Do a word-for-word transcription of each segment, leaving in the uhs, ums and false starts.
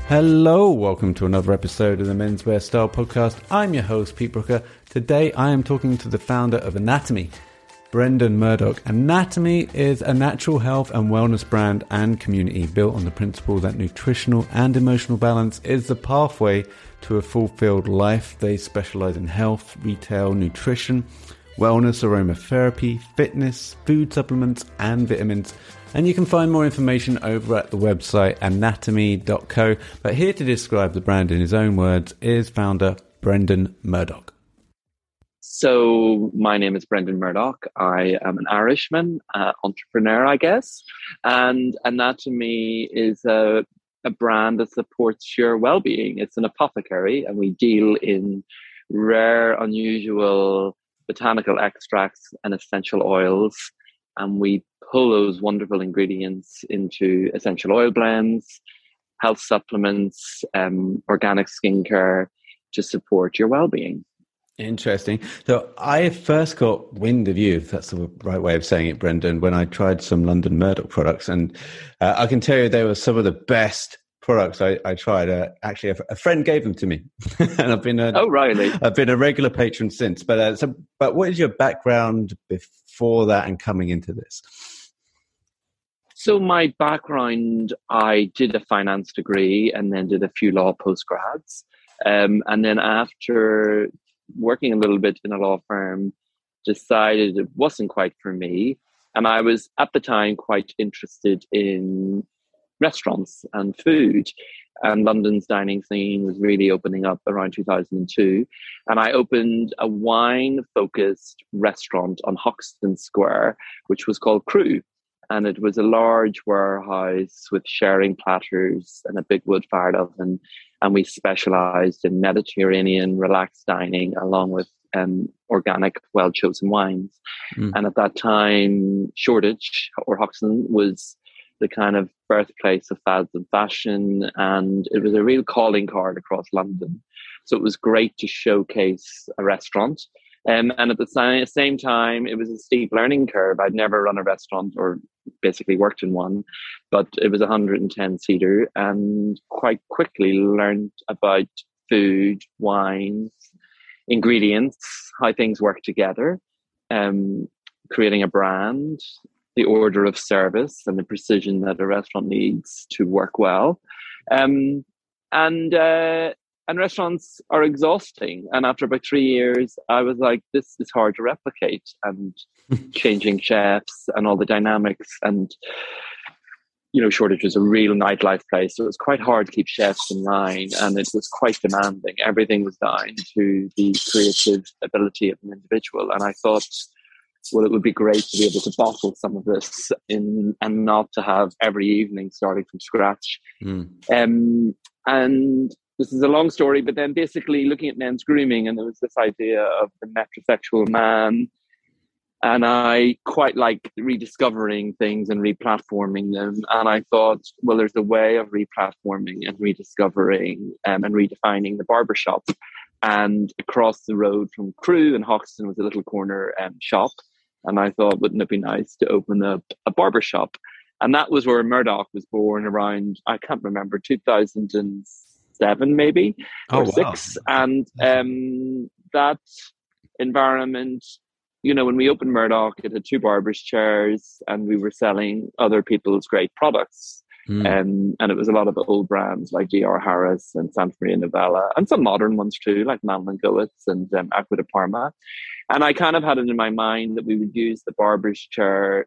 Hello, welcome to another episode of the Menswear Style Podcast. I'm your host, Pete Brooker. Today I am talking to the founder of Anatomy, Brendan Murdoch. Anatomy is a natural health and wellness brand and community built on the principle that nutritional and emotional balance is the pathway to a fulfilled life. They specialize in health, retail, nutrition, wellness, aromatherapy, fitness, food supplements, and vitamins. And you can find more information over at the website anatomy dot co. But here to describe the brand in his own words is founder Brendan Murdoch. So my name is Brendan Murdoch. I am an Irishman, uh, entrepreneur, I guess. And Anatomy is a, a brand that supports your well-being. It's an apothecary, and we deal in rare, unusual botanical extracts and essential oils. And we pull those wonderful ingredients into essential oil blends, health supplements, um, organic skincare to support your well-being. Interesting. So I first got wind of you, if that's the right way of saying it, Brendan, when I tried some London Murdoch products. And uh, I can tell you they were some of the best products I, I tried. Uh, actually, a, a friend gave them to me, and I've been a, oh, really? I've been a regular patron since. But uh, so, but what is your background before that and coming into this? So my background, I did a finance degree and then did a few law postgrads. Um, and then after working a little bit in a law firm, decided it wasn't quite for me. And I was at the time quite interested in restaurants and food. And London's dining scene was really opening up around two thousand two. And I opened a wine-focused restaurant on Hoxton Square, which was called Crew. And it was a large warehouse with sharing platters and a big wood-fired oven. And we specialized in Mediterranean relaxed dining along with um, organic, well-chosen wines. Mm. And at that time, Shoreditch or Hoxton was the kind of birthplace of fads and fashion. And it was a real calling card across London. So it was great to showcase a restaurant. Um, and at the same time, it was a steep learning curve. I'd never run a restaurant or basically worked in one, but it was a one hundred ten seater, and quite quickly learned about food, wines, ingredients, how things work together, um, creating a brand, the order of service and the precision that a restaurant needs to work well. Um, and uh, And restaurants are exhausting. And after about three years, I was like, this is hard to replicate. And changing chefs and all the dynamics. And, you know, Shoreditch was a real nightlife place. So it was quite hard to keep chefs in line. And it was quite demanding. Everything was down to the creative ability of an individual. And I thought, well, it would be great to be able to bottle some of this in and not to have every evening starting from scratch. Mm. Um, and this is a long story, but then basically looking at men's grooming, and there was this idea of the metrosexual man. And I quite like rediscovering things and replatforming them. And I thought, well, there's a way of replatforming and rediscovering um, and redefining the barbershop. And across the road from Crew and Hoxton was a little corner um, shop. And I thought, wouldn't it be nice to open up a barbershop? And that was where Murdoch was born around, I can't remember, two thousand seven maybe, or oh, wow. six. And um, that environment, you know, when we opened Murdoch, it had two barbers' chairs and we were selling other people's great products. Mm. Um, and it was a lot of old brands like D R Harris and Santa Maria Novella, and some modern ones too, like Madeline Goetz and um, Acqua di Parma. And I kind of had it in my mind that we would use the barber's chair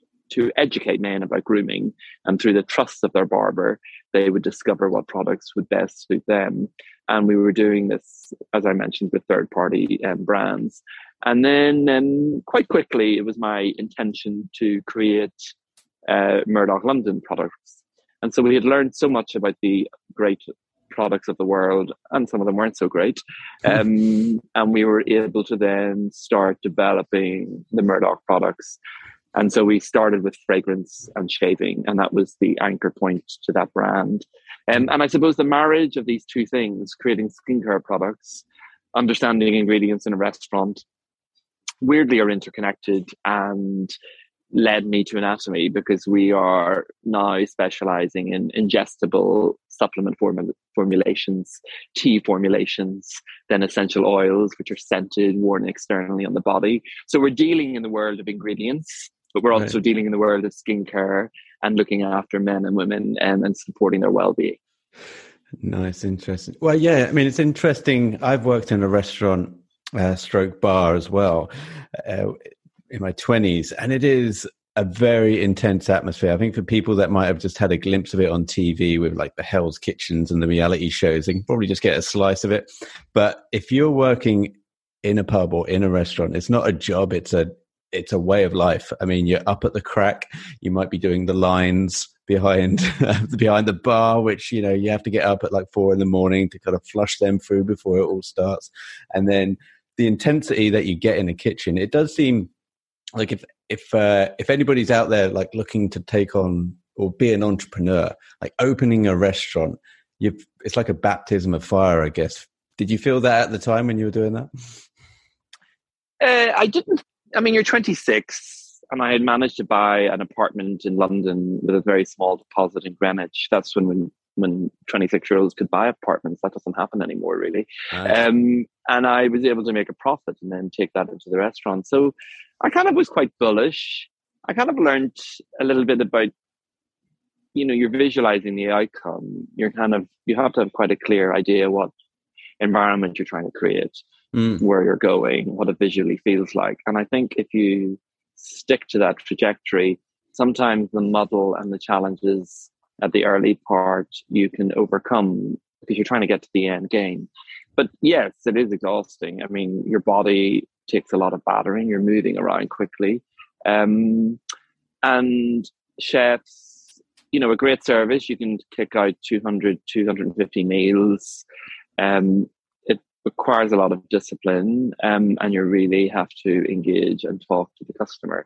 to educate men about grooming, and through the trust of their barber, they would discover what products would best suit them. And we were doing this, as I mentioned, with third-party um, brands. And then um, quite quickly, it was my intention to create uh, Murdoch London products. And so we had learned so much about the great products of the world, and some of them weren't so great. Um, and we were able to then start developing the Murdoch products. And so we started with fragrance and shaving, and that was the anchor point to that brand. Um, and I suppose the marriage of these two things, creating skincare products, understanding ingredients in a restaurant, weirdly are interconnected and led me to Anatomy, because we are now specializing in ingestible supplement form- formulations, tea formulations, then essential oils, which are scented, worn externally on the body. So we're dealing in the world of ingredients, but we're also right. dealing in the world of skincare and looking after men and women and, and supporting their well-being. Nice, interesting. Well, yeah, I mean, it's interesting. I've worked in a restaurant uh, stroke bar as well uh, in my twenties, and it is a very intense atmosphere. I think for people that might have just had a glimpse of it on T V with like the Hell's Kitchens and the reality shows, they can probably just get a slice of it. But if you're working in a pub or in a restaurant, it's not a job, it's a it's a way of life. I mean, you're up at the crack, you might be doing the lines behind behind the bar, which, you know, you have to get up at like four in the morning to kind of flush them through before it all starts. And then the intensity that you get in a kitchen, it does seem like if if uh, if anybody's out there like looking to take on or be an entrepreneur, like opening a restaurant, you it's like a baptism of fire, I guess. Did you feel that at the time when you were doing that? Uh, I didn't. I mean, you're twenty-six, and I had managed to buy an apartment in London with a very small deposit in Greenwich. That's when when, when twenty-six-year-olds could buy apartments. That doesn't happen anymore, really. Nice. Um, and I was able to make a profit and then take that into the restaurant. So I kind of was quite bullish. I kind of learned a little bit about, you know, you're visualizing the outcome. You're kind of, you have to have quite a clear idea what environment you're trying to create, mm. where you're going, what it visually feels like. And I think if you stick to that trajectory, sometimes the muddle and the challenges at the early part you can overcome because you're trying to get to the end game. But yes, it is exhausting. I mean, your body takes a lot of battering. You're moving around quickly. Um, and chefs, you know, a great service, you can kick out two hundred, two hundred fifty meals. Um, it requires a lot of discipline, um, and you really have to engage and talk to the customer.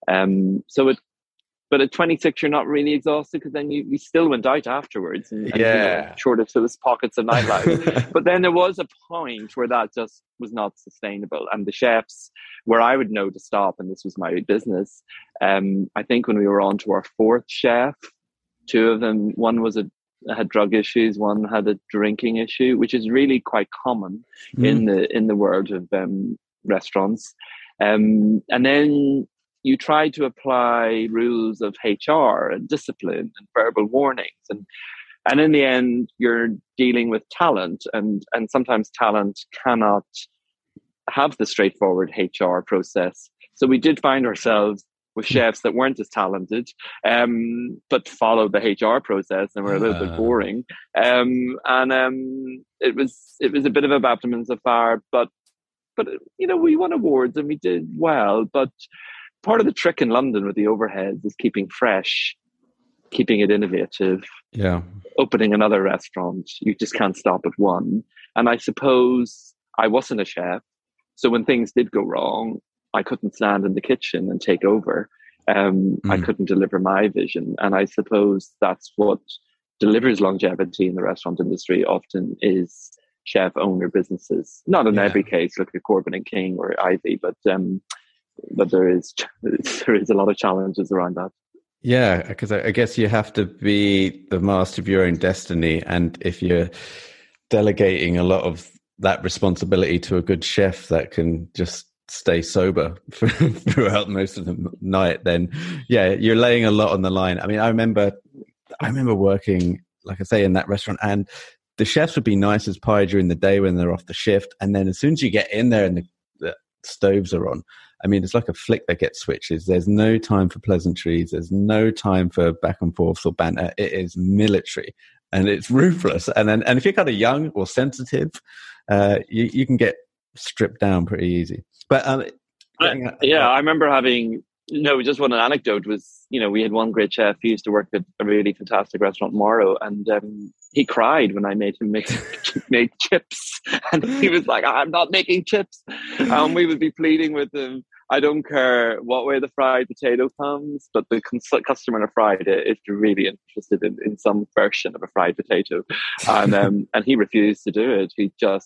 Um, so it, but at twenty-six, you're not really exhausted because then you, you still went out afterwards. And, and, yeah. You know, short of those pockets of nightlife. But then there was a point where that just was not sustainable. And the chefs, where I would know to stop, and this was my business, um, I think when we were on to our fourth chef, two of them, one was a had drug issues, one had a drinking issue, which is really quite common mm. in the in the world of um, restaurants. Um, and then you try to apply rules of H R and discipline and verbal warnings. And and in the end, you're dealing with talent. And, and sometimes talent cannot have the straightforward H R process. So we did find ourselves with chefs that weren't as talented, um, but followed the H R process and were a little uh. bit boring. Um, and um, it was it was a bit of a baptism of fire. But, but you know, we won awards and we did well. But part of the trick in London with the overheads is keeping fresh, keeping it innovative. Yeah. Opening another restaurant, you just can't stop at one. And I suppose I wasn't a chef, so when things did go wrong, I couldn't stand in the kitchen and take over. Um, mm. I couldn't deliver my vision. And I suppose that's what delivers longevity in the restaurant industry often is chef owner businesses. Not in yeah. every case, look at Corbin and King or Ivy, but um, but there is there is a lot of challenges around that. Yeah, because I guess you have to be the master of your own destiny. And if you're delegating a lot of that responsibility to a good chef that can just stay sober throughout most of the night, then yeah, you're laying a lot on the line. I mean, I remember, I remember working, like I say, in that restaurant, and the chefs would be nice as pie during the day when they're off the shift. And then as soon as you get in there and the, the stoves are on, I mean, it's like a flick that gets switches. There's no time for pleasantries. There's no time for back and forth or banter. It is military and it's ruthless. And then, and if you're kind of young or sensitive, uh, you, you can get stripped down pretty easy. But um, I, yeah, I remember having, you know, just one anecdote was, you know, we had one great chef who used to work at a really fantastic restaurant, Morrow, and um, he cried when I made him make, make chips. And he was like, I'm not making chips. And um, we would be pleading with him, I don't care what way the fried potato comes, but the cons- customer in a fried it is really interested in, in some version of a fried potato. And um, and he refused to do it. He just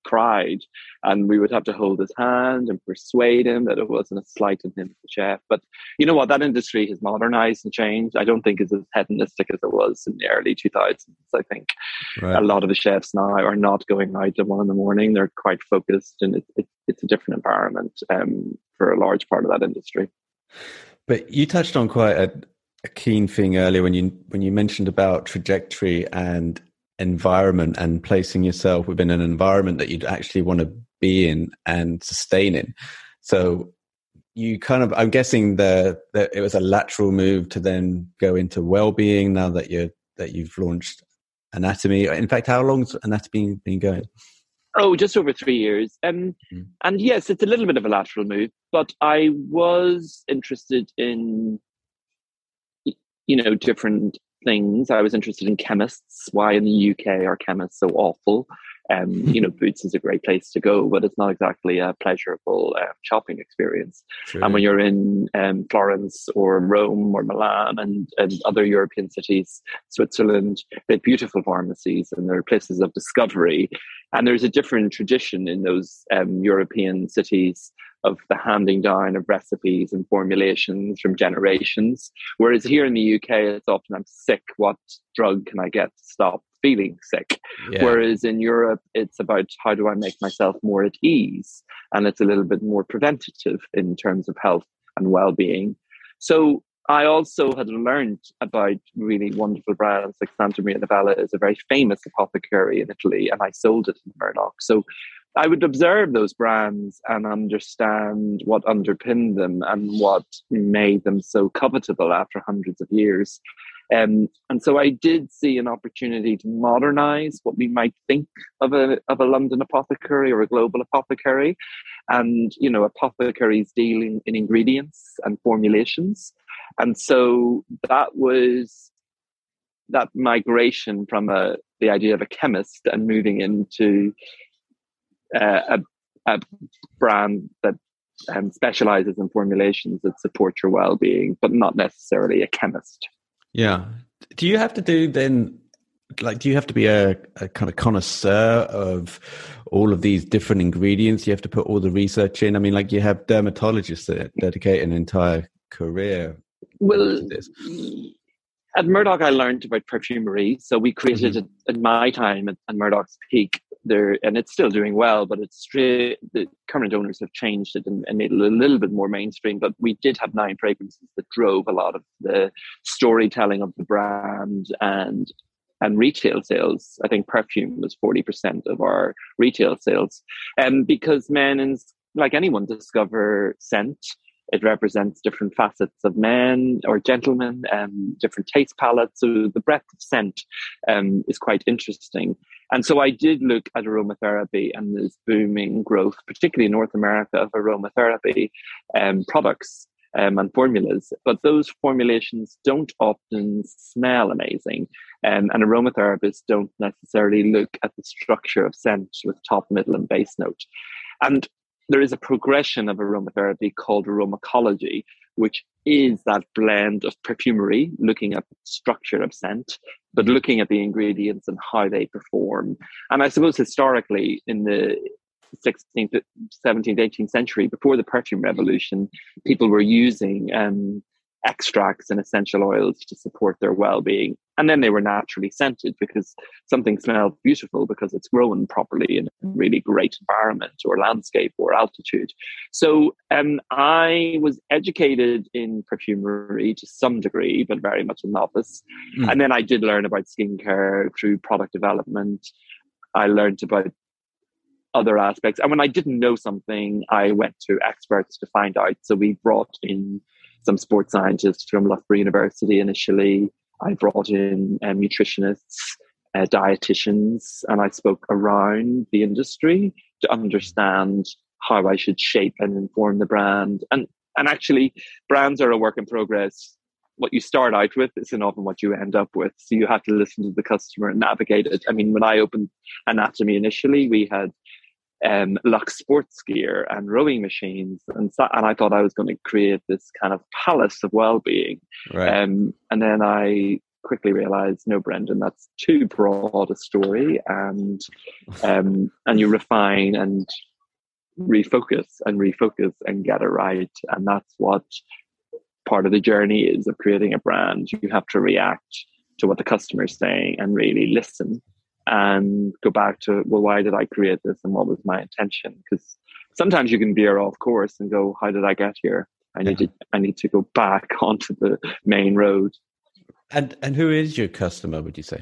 cried, and we would have to hold his hand and persuade him that it wasn't a slight on him as a chef. But you know what? That industry has modernized and changed. I don't think it's as hedonistic as it was in the early two thousands. I think right. a lot of the chefs now are not going out at one in the morning. They're quite focused, and it, it, it's a different environment um, for a large part of that industry. But you touched on quite a, a keen thing earlier when you when you mentioned about trajectory and environment and placing yourself within an environment that you'd actually want to be in and sustain in. So you kind of, I'm guessing the that it was a lateral move to then go into well-being now that you're that you've launched Anatomy. In fact, how long's Anatomy been going? Oh, just over three years. Um, mm. And yes, it's a little bit of a lateral move, but I was interested in, you know, different things. I was interested in chemists. Why in the U K are chemists so awful? Um, you know, Boots is a great place to go, but it's not exactly a pleasurable uh, shopping experience. True. And when you're in um, Florence or Rome or Milan and, and other European cities, Switzerland, they're beautiful pharmacies and they're places of discovery. And there's a different tradition in those um, European cities of the handing down of recipes and formulations from generations. Whereas here in the U K, it's often, I'm sick, what drug can I get to stop feeling sick? Yeah. Whereas in Europe, it's about how do I make myself more at ease? And it's a little bit more preventative in terms of health and well-being. So I also had learned about really wonderful brands like Santa Maria Novella is a very famous apothecary in Italy, and I sold it in Murdoch. So I would observe those brands and understand what underpinned them and what made them so covetable after hundreds of years. Um, and so I did see an opportunity to modernize what we might think of a of a London apothecary or a global apothecary. And, you know, apothecaries dealing in ingredients and formulations. And so that was that migration from a, the idea of a chemist and moving into uh, a, a brand that um, specializes in formulations that support your well-being, but not necessarily a chemist. Yeah. Do you have to do then, like, do you have to be a, a kind of connoisseur of all of these different ingredients? You have to put all the research in. I mean, like you have dermatologists that dedicate an entire career. Well, to this. At Murdoch, I learned about perfumery. So we created mm-hmm. it in my time at, at Murdoch's peak there, and it's still doing well, but it's straight, the current owners have changed it and, and made it a little bit more mainstream. But we did have nine fragrances that drove a lot of the storytelling of the brand and and retail sales. I think perfume was forty percent of our retail sales. And um, because men, and like anyone, discover scent. It represents different facets of men or gentlemen, um, different taste palettes. So the breadth of scent um, is quite interesting. And so I did look at aromatherapy and this booming growth, particularly in North America, of aromatherapy um, products um, and formulas. But those formulations don't often smell amazing. Um, and aromatherapists don't necessarily look at the structure of scent with top, middle, and base note. And there is a progression of aromatherapy called aromacology, which is that blend of perfumery, looking at the structure of scent, but looking at the ingredients and how they perform. And I suppose historically in the sixteenth, seventeenth, eighteenth century, before the perfume revolution, people were using um, extracts and essential oils to support their well-being. And then they were naturally scented because something smelled beautiful because it's grown properly in a really great environment or landscape or altitude. So um, I was educated in perfumery to some degree, but very much a novice. Mm. And then I did learn about skincare through product development. I learned about other aspects. And when I didn't know something, I went to experts to find out. So we brought in some sports scientists from Loughborough University initially. I brought in um, nutritionists, uh, dietitians, and I spoke around the industry to understand how I should shape and inform the brand. And and actually, brands are a work in progress. What you start out with isn't often what you end up with. So you have to listen to the customer and navigate it. I mean, when I opened Anatomy initially, we had Um, Lux sports gear and rowing machines, and so, and I thought I was going to create this kind of palace of well-being. Right. Um, and then I quickly realized, no, Brendan, that's too broad a story, and um, and you refine and refocus and refocus and get it right. And that's what part of the journey is of creating a brand. You have to react to what the customer is saying and really listen and go back to, well, why did I create this and what was my intention? Because sometimes you can veer off course and go, how did I get here? I need yeah. to I need to go back onto the main road. And and who is your customer, would you say?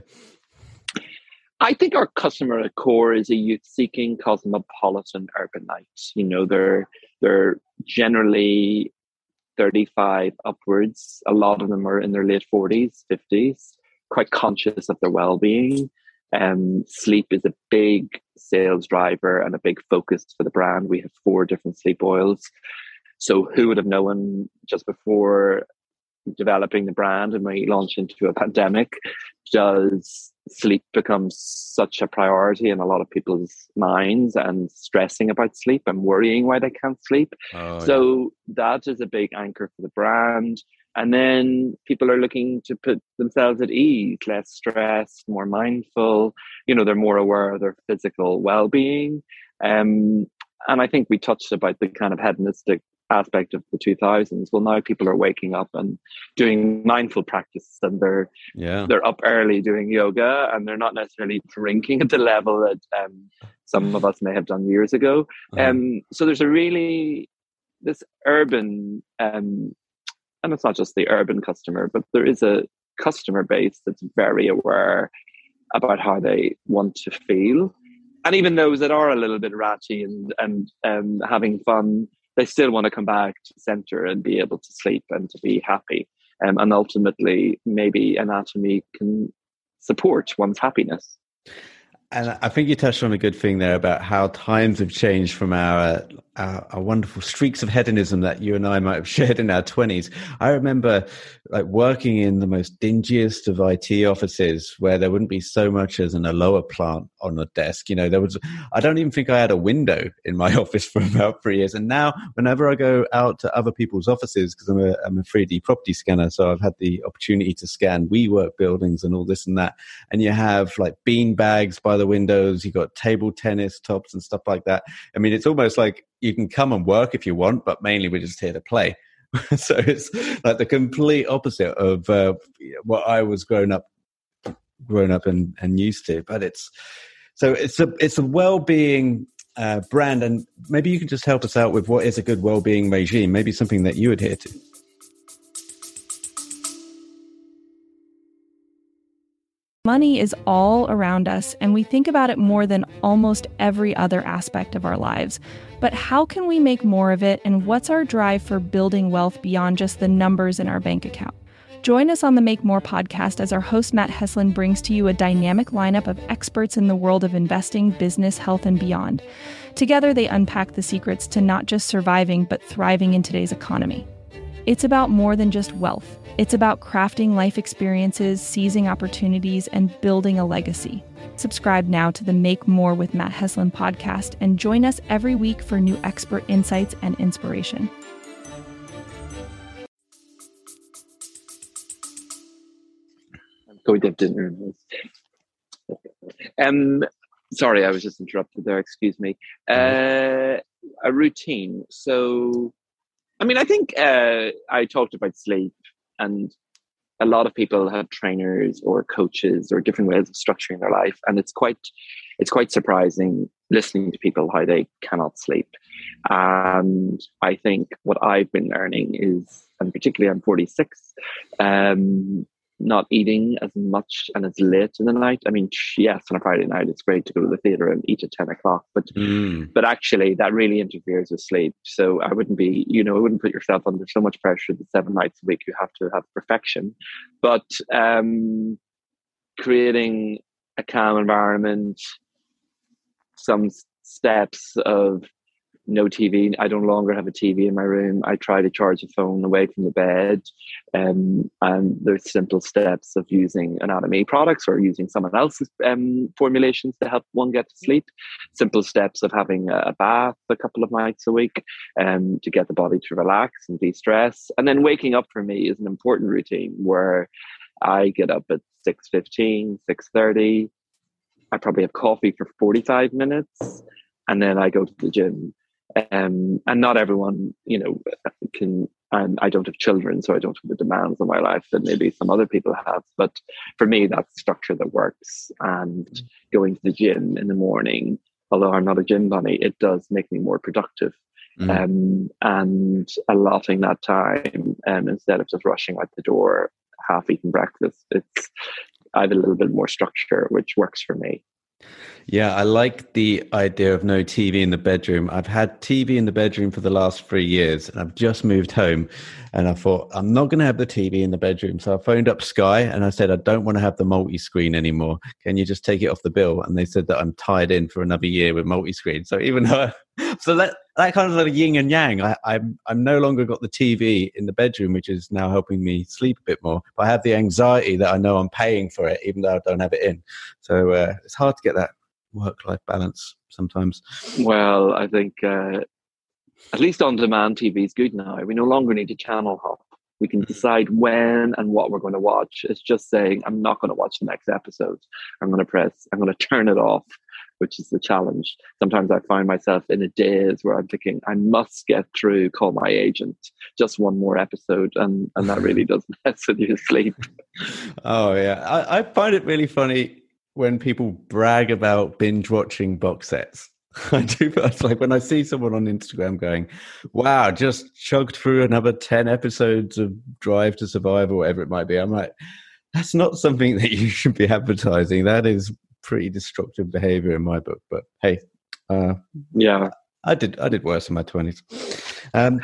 I think our customer at core is a youth-seeking cosmopolitan urbanite. You know, they're they're generally thirty-five upwards. A lot of them are in their late forties, fifties, quite conscious of their well-being. Um, sleep is a big sales driver and a big focus for the brand. We have four different sleep oils. So who would have known just before developing the brand and we launch into a pandemic, does sleep become such a priority in a lot of people's minds, and stressing about sleep and worrying why they can't sleep. Oh, so yeah. That is a big anchor for the brand. And then people are looking to put themselves at ease, less stressed, more mindful. You know, they're more aware of their physical well-being. Um, and I think we touched about the kind of hedonistic aspect of the two thousands. Well, now people are waking up and doing mindful practice, and they're yeah. they're up early doing yoga, and they're not necessarily drinking at the level that um, some of us may have done years ago. Uh-huh. Um, so there's a really this urban, um, and it's not just the urban customer, but there is a customer base that's very aware about how they want to feel, and even those that are a little bit ratty and and um, having fun, they still want to come back to center and be able to sleep and to be happy. Um, and ultimately, maybe anatomy can support one's happiness. And I think you touched on a good thing there about how times have changed from our, our, our wonderful streaks of hedonism that you and I might have shared in our twenties. I remember like working in the most dingiest of I T offices where there wouldn't be so much as an Aloha plant on a desk. You know, there was, I don't even think I had a window in my office for about three years. And now whenever I go out to other people's offices, because I'm a, I'm a three D property scanner, so I've had the opportunity to scan WeWork buildings and all this and that. And you have like bean bags by the windows, you've got table tennis tops and stuff like that. I mean, it's almost like you can come and work if you want, but mainly we're just here to play. So it's like the complete opposite of uh, what I was grown up, grown up and, and used to. But it's so it's a it's a well-being uh, brand, and maybe you can just help us out with what is a good well-being regime. Maybe something that you adhere to. Money is all around us, and we think about it more than almost every other aspect of our lives. But how can we make more of it, and what's our drive for building wealth beyond just the numbers in our bank account? Join us on the Make More podcast as our host Matt Heslin brings to you a dynamic lineup of experts in the world of investing, business, health, and beyond. Together, they unpack the secrets to not just surviving, but thriving in today's economy. It's about more than just wealth. It's about crafting life experiences, seizing opportunities, and building a legacy. Subscribe now to the Make More with Matt Heslin podcast and join us every week for new expert insights and inspiration. Go to dinner. Um, sorry, I was just interrupted there. Excuse me. Uh, a routine. So, I mean, I think uh, I talked about sleep. And a lot of people have trainers or coaches or different ways of structuring their life. And it's quite, it's quite surprising listening to people how they cannot sleep. And I think what I've been learning is, and particularly I'm forty-six, um, not eating as much and as late in the night. I mean, yes, on a Friday night, it's great to go to the theatre and eat at ten o'clock, but mm. but actually that really interferes with sleep. So I wouldn't be, you know, I wouldn't put yourself under so much pressure that seven nights a week you have to have perfection. But um, creating a calm environment, some steps of no T V. I don't longer have a T V in my room. I try to charge a phone away from the bed. Um, and there's simple steps of using anatomy products or using someone else's um, formulations to help one get to sleep. Simple steps of having a bath a couple of nights a week um, to get the body to relax and de-stress. And then waking up for me is an important routine where I get up at six fifteen, six thirty. I probably have coffee for forty-five minutes, and then I go to the gym. Um, and not everyone, you know, can, and I don't have children, so I don't have the demands on my life that maybe some other people have. But for me, that's structure that works. And going to the gym in the morning, although I'm not a gym bunny, it does make me more productive. Mm. Um, and allotting that time um, instead of just rushing out the door, half-eaten breakfast, it's I have a little bit more structure, which works for me. Yeah, I like the idea of no T V in the bedroom. I've had T V in the bedroom for the last three years and I've just moved home and I thought, I'm not going to have the T V in the bedroom. So I phoned up Sky and I said, I don't want to have the multi-screen anymore. Can you just take it off the bill? And they said that I'm tied in for another year with multi-screen. So even though, I, so that, that kind of like a yin and yang. I, I'm, I'm no longer got the T V in the bedroom, which is now helping me sleep a bit more. But I have the anxiety that I know I'm paying for it, even though I don't have it in. So uh, it's hard to get that work-life balance sometimes. Well, I think uh, at least on-demand T V is good now. We no longer need to channel hop. We can decide when and what we're going to watch. It's just saying, I'm not going to watch the next episode. I'm going to press, I'm going to turn it off, which is the challenge. Sometimes I find myself in a daze where I'm thinking, I must get through Call My Agent, just one more episode, and, and that really does mess with your sleep. Oh, yeah. I, I find it really funny when people brag about binge watching box sets. I do. It's like when I see someone on Instagram going, wow, just chugged through another ten episodes of Drive to Survive or whatever it might be. I'm like, that's not something that you should be advertising. That is pretty destructive behavior in my book. But hey, uh, yeah, I did I did worse in my twenties. Um,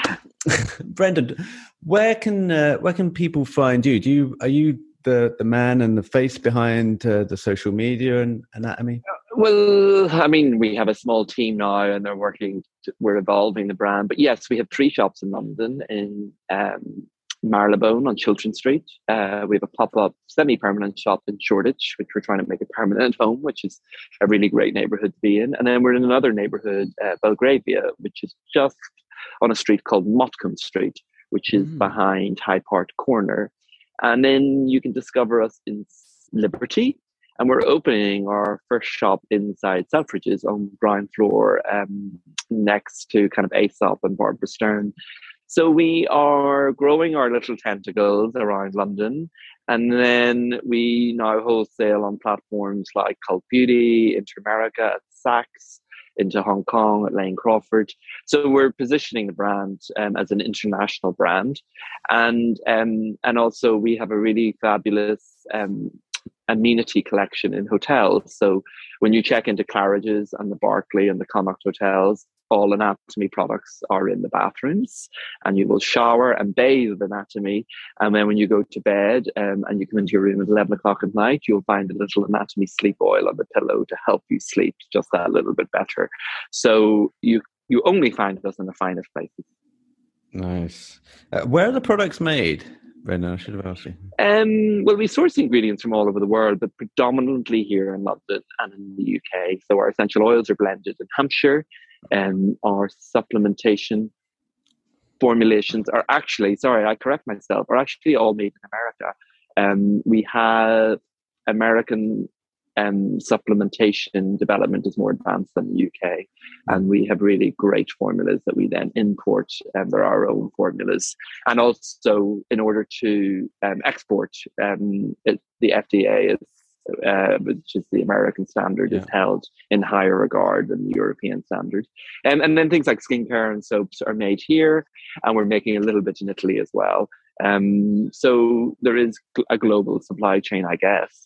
Brendan, where can uh, where can people find you? Do you are you the the man and the face behind uh, the social media and Anatomy? Well, I mean, we have a small team now and they're working, to, we're evolving the brand. But yes, we have three shops in London, in um, Marylebone on Chiltern Street. Uh, we have a pop-up semi-permanent shop in Shoreditch, which we're trying to make a permanent home, which is a really great neighbourhood to be in. And then we're in another neighbourhood, uh, Belgravia, which is just on a street called Motcombe Street, which is mm. behind High Park Corner. And then you can discover us in Liberty. And we're opening our first shop inside Selfridges on ground floor, um, next to kind of Aesop and Barbara Stern. So we are growing our little tentacles around London. And then we now wholesale on platforms like Cult Beauty, Interamerica, at Saks, into Hong Kong at Lane Crawford. So we're positioning the brand um, as an international brand. And um, and also we have a really fabulous um, amenity collection in hotels. So when you check into Claridge's and the Berkeley and the Connaught hotels, all Anatomy products are in the bathrooms, and you will shower and bathe with Anatomy. And then when you go to bed um, and you come into your room at eleven o'clock at night, you'll find a little Anatomy sleep oil on the pillow to help you sleep just that little bit better. So you you only find us in the finest places. Nice. Uh, where are the products made? Brendan, I should have asked you. Um, well, we source ingredients from all over the world, but predominantly here in London and in the U K. So our essential oils are blended in Hampshire, and our supplementation formulations are actually, sorry, I correct myself, are actually all made in America. Um, we have American um, supplementation development is more advanced than the U K. And we have really great formulas that we then import, and they're our own formulas. And also, in order to um, export, um, it, the F D A is, uh, which is the American standard, yeah. is held in higher regard than the European standard. Um, and then things like skincare and soaps are made here, and we're making a little bit in Italy as well. Um, so there is a global supply chain, I guess.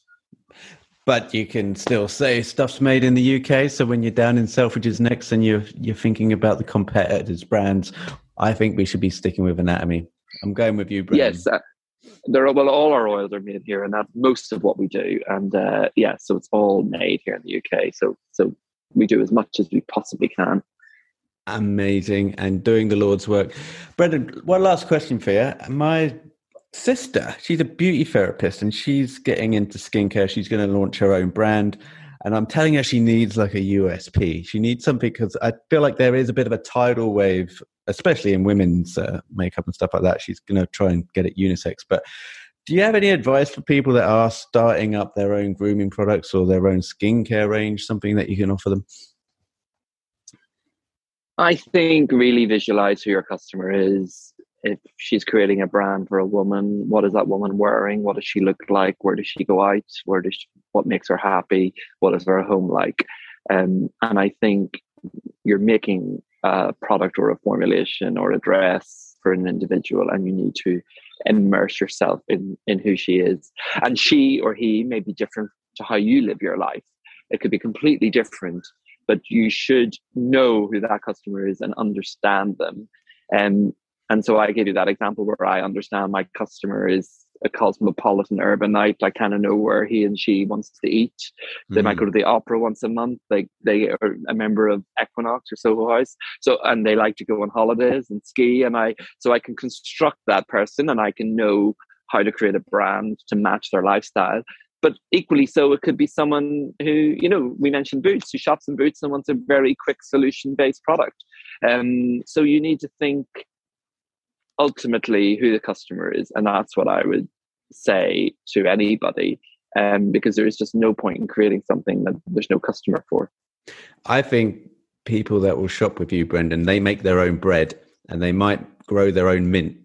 But you can still say stuff's made in the U K. So when you're down in Selfridges next and you're you're thinking about the competitors' brands, I think we should be sticking with Anatomy. I'm going with you, Brendan. Yes, uh, there are, well, all our oils are made here, and that's most of what we do. And uh, yeah, so it's all made here in the U K. So so we do as much as we possibly can. Amazing, and doing the Lord's work. Brendan, one last question for you. My sister, she's a beauty therapist and she's getting into skincare. She's going to launch her own brand, and I'm telling her she needs like a U S P. She needs something, because I feel like there is a bit of a tidal wave, especially in women's uh, makeup and stuff like that. She's going to try and get it unisex, but Do you have any advice for people that are starting up their own grooming products or their own skincare range, something that you can offer them? I think really visualize who your customer is. If she's creating a brand for a woman, what is that woman wearing? What does she look like? Where does she go out? Where does she, what makes her happy? What is her home like? Um, and I think you're making a product or a formulation or a dress for an individual, and you need to immerse yourself in, in who she is. And she or he may be different to how you live your life. It could be completely different, but you should know who that customer is and understand them. Um, and so I gave you that example where I understand my customer is a cosmopolitan urbanite. I kind of know where he and she wants to eat. They mm. might go to the opera once a month. Like they are a member of Equinox or Soho House. So, and they like to go on holidays and ski. And I, so I can construct that person and I can know how to create a brand to match their lifestyle. But equally so, it could be someone who, you know, we mentioned Boots, who shops in Boots and wants a very quick solution-based product. Um, so you need to think ultimately who the customer is. And that's what I would say to anybody, um, because there is just no point in creating something that there's no customer for. I think people that will shop with you, Brendan, they make their own bread and they might grow their own mint.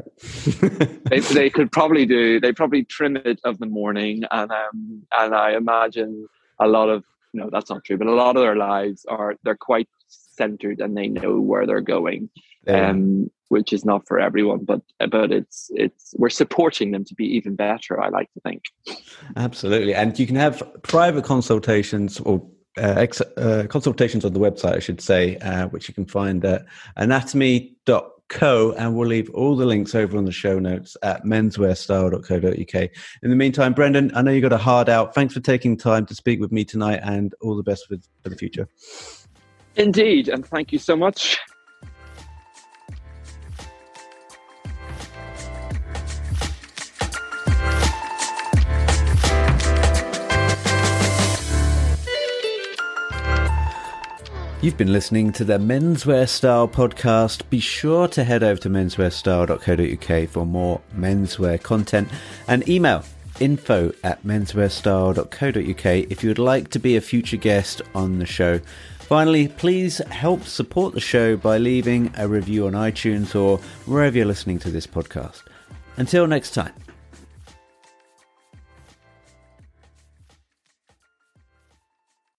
they, they could probably do they probably trim it of the morning, and um and I imagine a lot of no that's not true but a lot of their lives are they're quite centered and they know where they're going, yeah. um which is not for everyone, but but it's it's we're supporting them to be even better, I like to think. Absolutely. And you can have private consultations or uh, ex- uh, consultations on the website, I should say, uh, which you can find at anatomy dot co, and we'll leave all the links over on the show notes at menswear style dot co dot uk. In the meantime, Brendan, I know you got a hard out. Thanks for taking time to speak with me tonight, and all the best for, for the future. Indeed, and thank you so much. You've been listening to the Menswear Style podcast. Be sure to head over to menswear style dot co dot uk for more menswear content, and email info at menswear style dot co dot uk if you would like to be a future guest on the show. Finally, please help support the show by leaving a review on iTunes or wherever you're listening to this podcast. Until next time.